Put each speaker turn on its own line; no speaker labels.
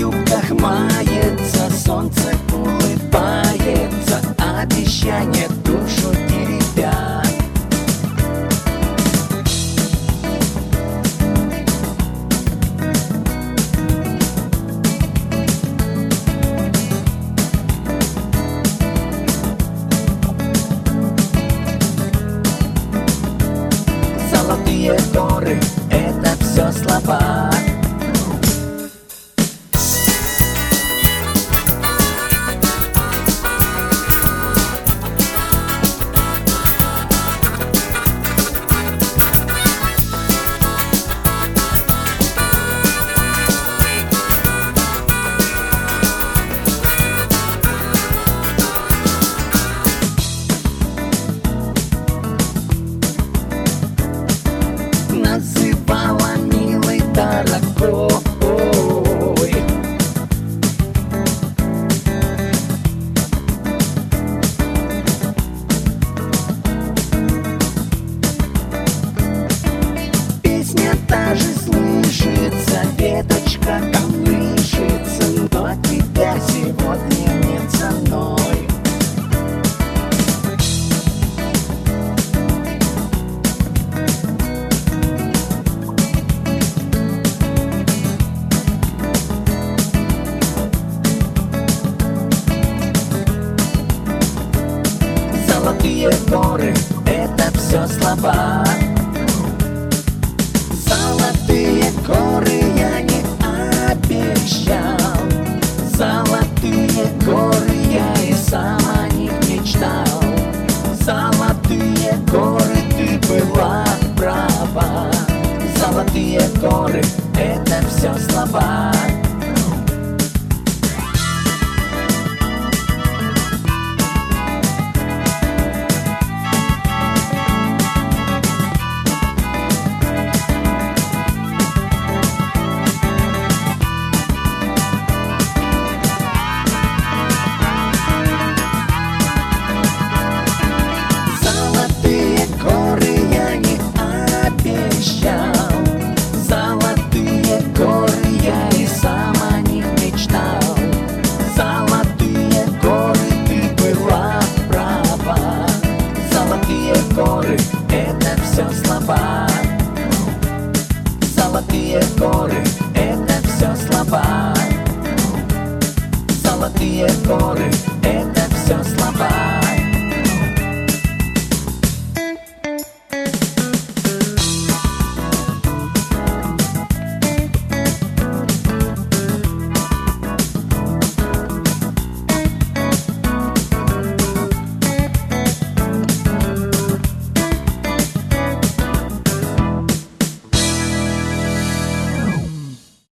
юбках мается, солнце улыбается, обещание душу теребя. Золотые горы — это все слова. Называла милый, дорогой. Песня даже слышится, веточка колышется, но тебя сегодня нет со мной. Золотые горы — это все слова. Золотые горы я не обещал, золотые горы я и сам о них мечтал. Золотые горы, ты была права. Золотые горы — это все слова. Горы — это все слова.